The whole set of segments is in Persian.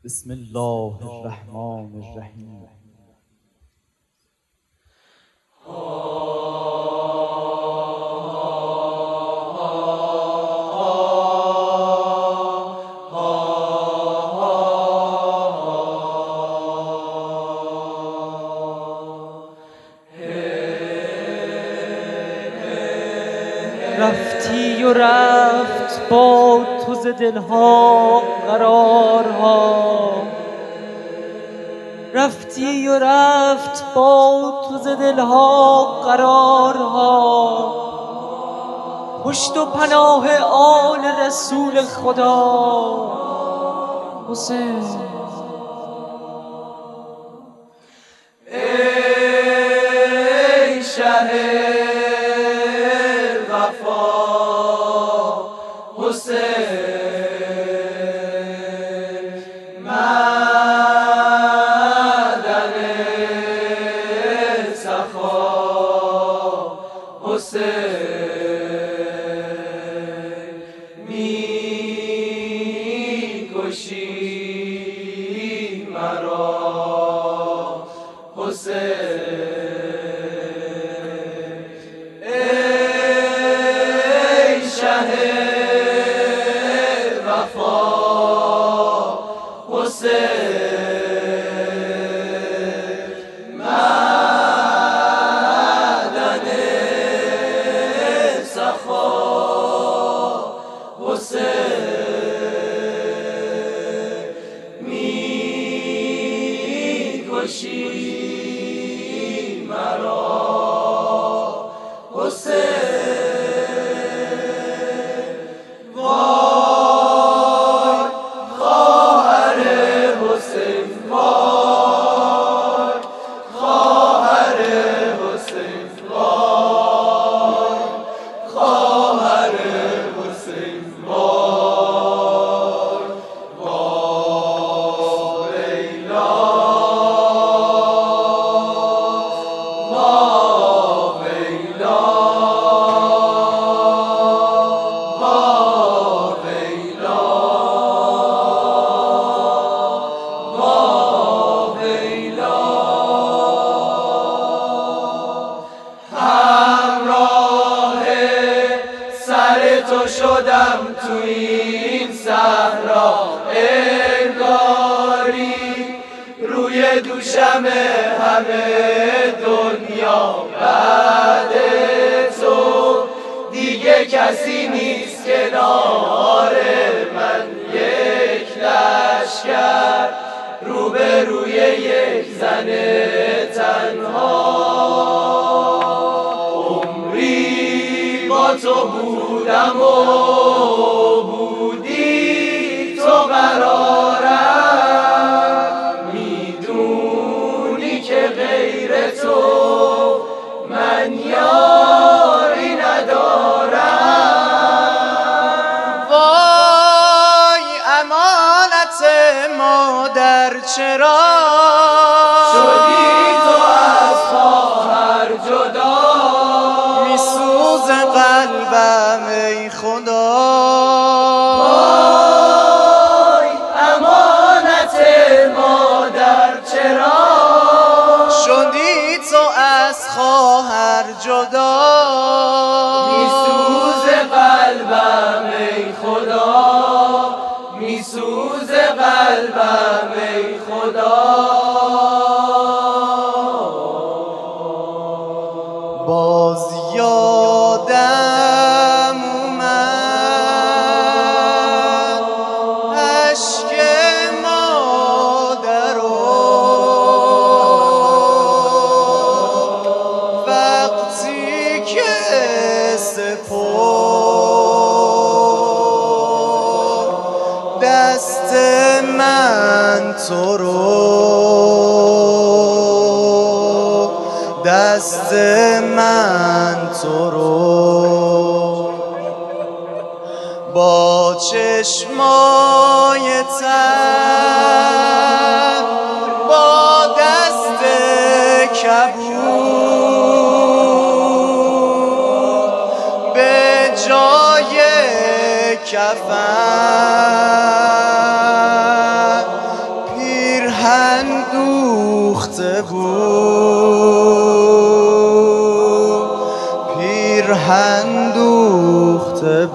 بسم الله الرحمن الرحیم. رفتی و رفت با تو ز دلها قرارها، رفتی و رفت با تو ز دلها قرارها. پشت و پناه آل رسول خدا حسین. ای شه وفا حسین، معدن صفا حسین، می کشی مرا حسین. ای شه وفا حسین، معدن صفا حسین، می کشی مرا حسین. وای خواهر حسین، وای خواهر حسین، وای خواهر حسین، وای ویلا تو شدم تو این صحرا، انگاری روی دوشم همه دنیا. بعد تو دیگه کسی نیست کنار من، یک لشکر روبروی یک زن تنها. با تو بودم و بودی تو قرارم، میدونی که غیر تو من یاری ندارم. وای امانت مادر چرا شدی تو از خواهر جدا، میسوز قلبم ای خدا. وای امانت مادر چرا شدی تو از خواهر جدا. میسوز قلبم ای خدا، میسوز قلبم ای خدا. باز یادم اومد اشک مادرو، وقتی که سپرد دست من تو رو، دست من تو رو. با چشمای تر، با دست کبود، به جای کفن پیرهن دوخته بود، پیرهن دوخته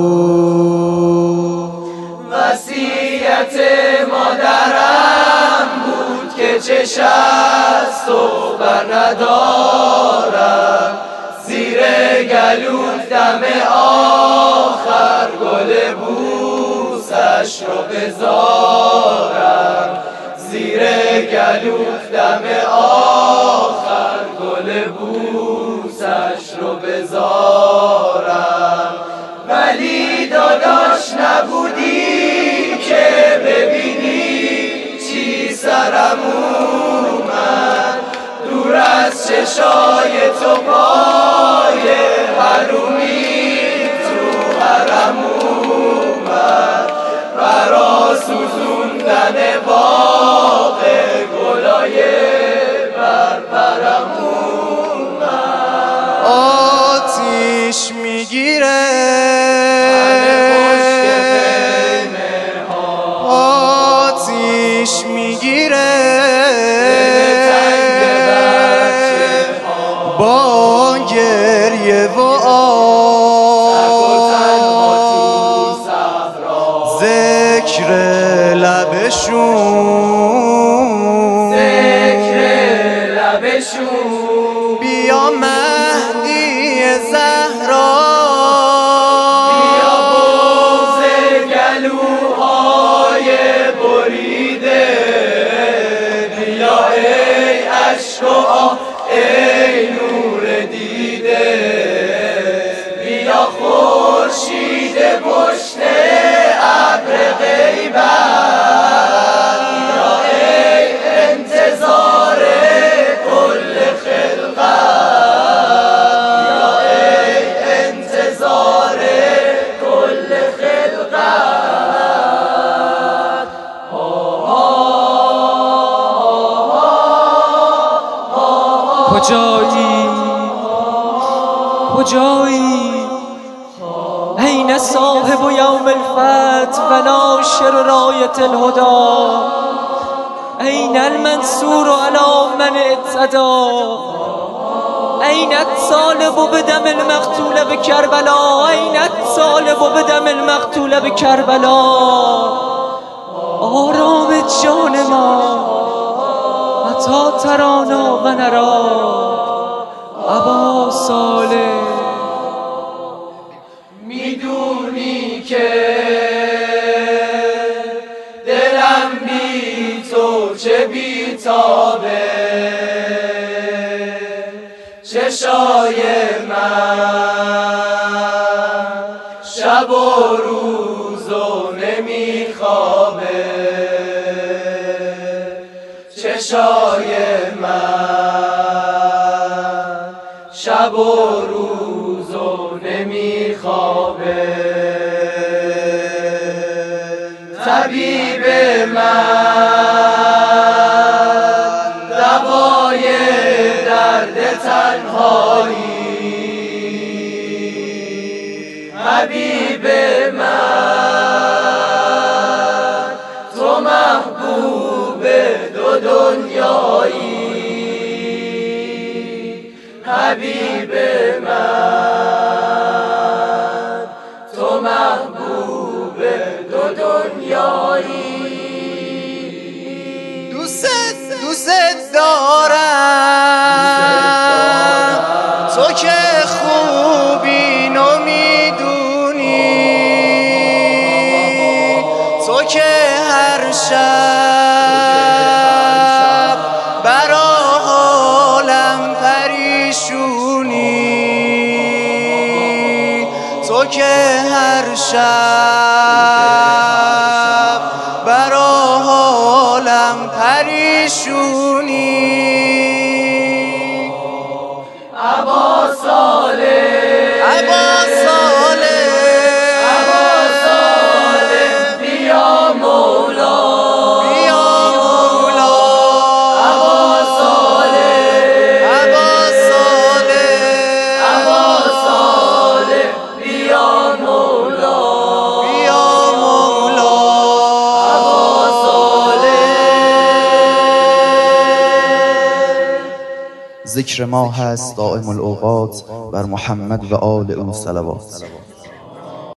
بود. وصیت مادرم بود که چشم است و بر ندارم، زیر گلوت دم آخر گل بوسش رو بذارم، زیر گلوت دم آخر گل بوسش رو بذارم. ولی داداش نبودی که ببینی چی سرم اومد، دور از چشای تو پای حرومی تو حرم اومد، برا سوزوندن باغ گلای برپرم اومد. آتیش میگیره، آتیش میگیره با گریه و آه، ذکر لبشون، ذکر لبشون. بیا مهدی زهرا، بیا بغض گلوهای بریده، بیا ای عشق و آه ای نور دیده، بیا خورشید پشت ابر غیبت، بیا ای انتظار کل خلقت، بیا ای انتظار کل خلقت. کجایی کجایی أين صاحب يوم الفتح و ناشر راية الهدى، أين المنصور على من اعتدى، أين الطالب بدم المقتول بكربلا، أين الطالب بدم المقتول بكربلا. آرام جان ما متى ترانا و نرا ابا صالح. میدونی که دلم بی تو چه بیتابه، چشای من شب و روزو نمیخوابه، چشای من شب و روزو نمیخوابه. طبیب من دوای درد تنهایی، حبیب من تو محبوب دو دنیایی، حبیب من تو محبوب دو دنیایی. دوست دارم تو که خوب اینو میدونی، تو که هر شب برا حالم پریشونی، تو که هر شب برا حالم پریشونی. ابا صالح، ابا صالح، ابا صالح بیا مولا، بیا مولا. ابا صالح، ابا صالح، ابا صالح بیا مولا، بیا مولا. ابا صالح، ذکر ما هست دائم الاوقات، بر محمد و آل او صلوات.